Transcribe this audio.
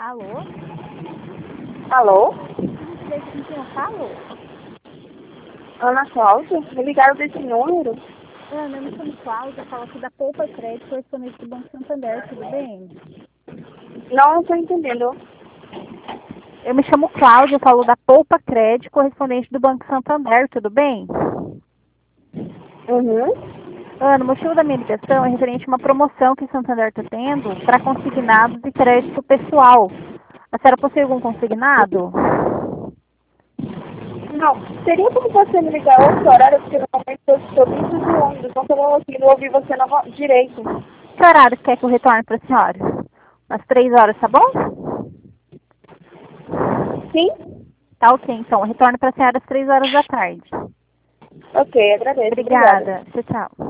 Alô? Alô? Com quem eu falo? Ana Cláudia? Me ligaram desse número? Ana, eu me chamo Cláudia, eu falo aqui da Poupa Crédito, correspondente do Banco Santander, tudo bem? Não estou entendendo. Eu me chamo Cláudia, eu falo da Poupa Crédito, correspondente do Banco Santander, tudo bem? Uhum. Ana, o motivo da minha ligação é referente a uma promoção que o Santander está tendo para consignados e crédito pessoal. A senhora possui algum consignado? Não. Seria como você me ligar outro horário, porque normalmente eu estou dentro de ônibus, não estou conseguindo ouvir você direito. Que horário quer que eu retorne para a senhora? Umas 3 horas, tá bom? Sim? Tá ok, então. Eu retorno para a senhora às 3 horas da tarde. Ok, agradeço. Obrigada. Obrigada. Tchau, tchau.